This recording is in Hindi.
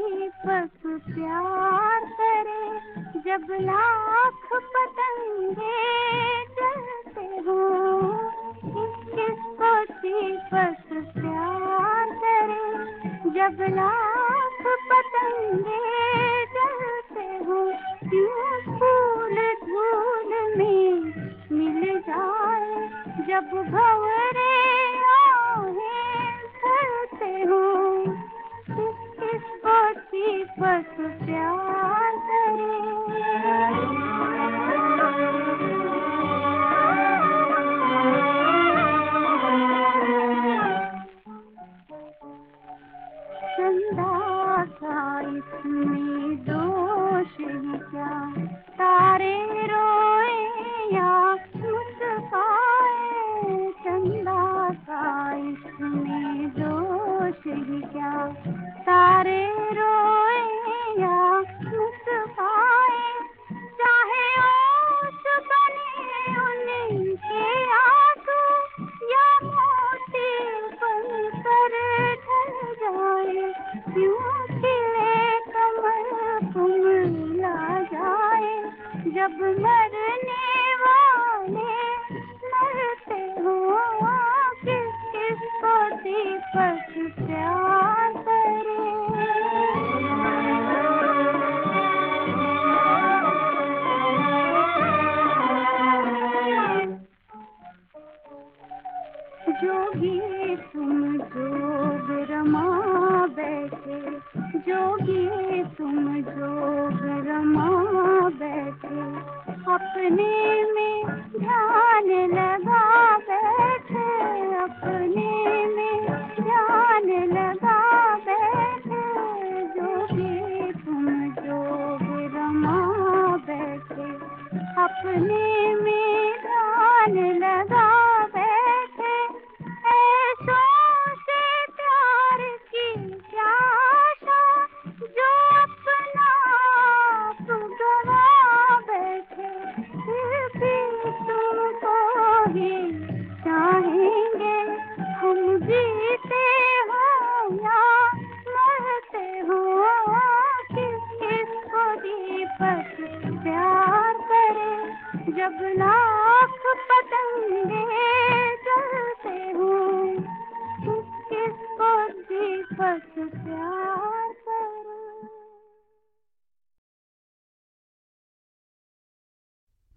दीपक प्यार करे, जब लाख पतंगे जलते हो। किसको दीपक प्यार करे, जब लाख पतंगे जलते हो। यूं फूल धूल में मिल जाए, जब भंवरे आहें भरते हो। किसको दीपक प्यार करे। चंदा सा इसमें दोष है क्या, तारे रोए या मुस्काए। चंदा सा इसमें दोष है क्या, तारे रोए या मुस्काए। चाहे ओस बने उनके आंसू, या मोती बनकर ढल जाए। यूं खिले कमल कुम्हला जाए, जब मरने वाले मरते हो। किसको दीपक प्यार करे। जोगी तुम जोग रमा बैठे, जोगी तुम जोग रमा बैठे। अपने में ध्यान लगा बैठे, अपने में ध्यान लगा बैठे। जोगी तुम जोग रमा बैठे, अपने में ध्यान लगा बैठे। ऐसों से प्यार की क्या आशा, जो अपना आप गवा बैठे। फिर भी तुमको ही चाहेंगे हम, जीते हो या मरते हो। किसको दीपक प्यार करे, जब लाख पतंगे